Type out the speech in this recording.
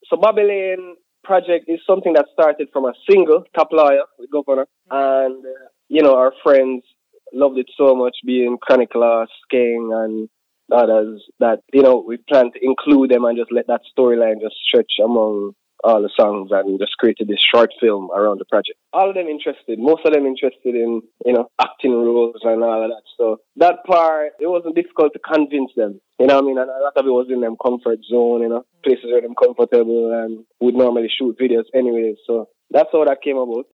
So Bobby Lane project is something that started from a single, Top Lawyer, with Governor. And, our friends loved it so much, being Chronic Loss, King, and others, that, we plan to include them and just let that storyline just stretch among all the songs, and just created this short film around the project. All of them interested, most of them interested in, acting roles and all of that. So that part, it wasn't difficult to convince them. You know what I mean? And a lot of it was in them comfort zone, places where them comfortable and would normally shoot videos anyways. So that's how that came about.